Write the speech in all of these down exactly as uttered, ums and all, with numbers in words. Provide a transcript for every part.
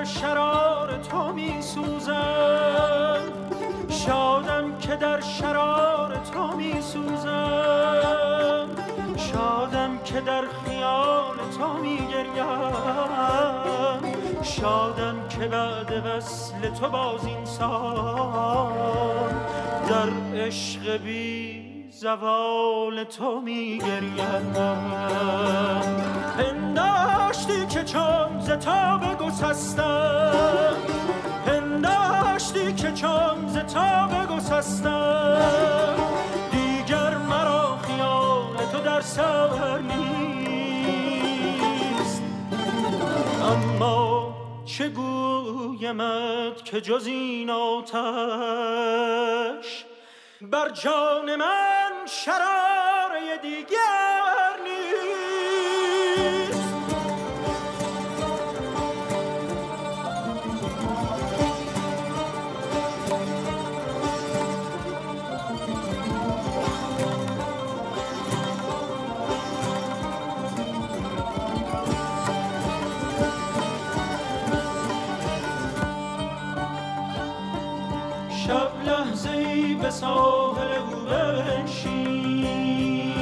در شرار تو می سوزم، شادم که در شرار تو می سوزم، شادم که در خیال تو می گریم، شادم که بعد وصل تو باز انسان در عشق بی زوال تو می گریم. پنداشتی که چون ز تاب گسستم، پنداشتی که چون ز تاب گسستم، دیگر مرا خیال تو در سر نیست. اما چه گویمت که جز این آتش بر جان من شراره دیگر نیست. شب لحظه‌ای به ساحل او بنشین،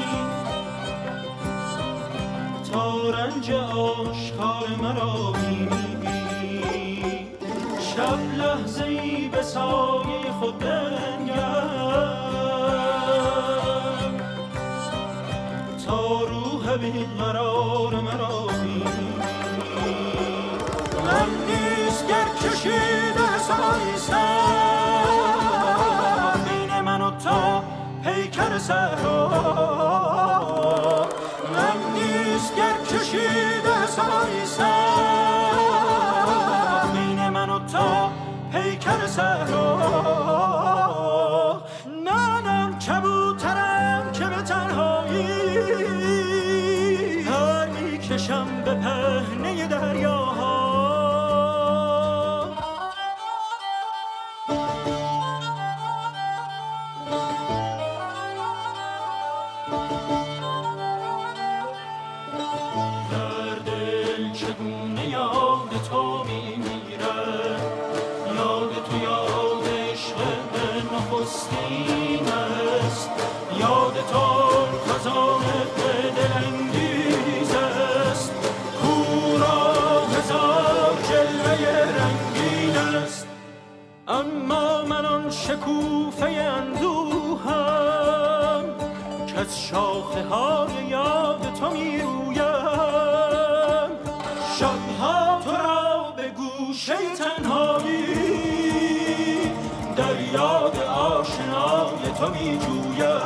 تا رنج آشکار مرا بینی. شب لحظه‌ای به سایه خود بنگر، تا روح بیقرار مرا بینی. من نیست گر کشیده سمایی سر بین من و تا پیکر صحرا، من نیست گر کشیده سمایی سر بین من و تا پیکر صحرا. منم کبوترم که به تنهایی پر میکشم به پهنه دریاها. یاد تو خزانه دلانگیز است، کورا هزار جلوه رنگین است. اما من آن شکوفه اندوهم که از شاخه های یاد تو می رویم. شبها تو را به گوشه تنهایی در یاد آشنای تو می جویم.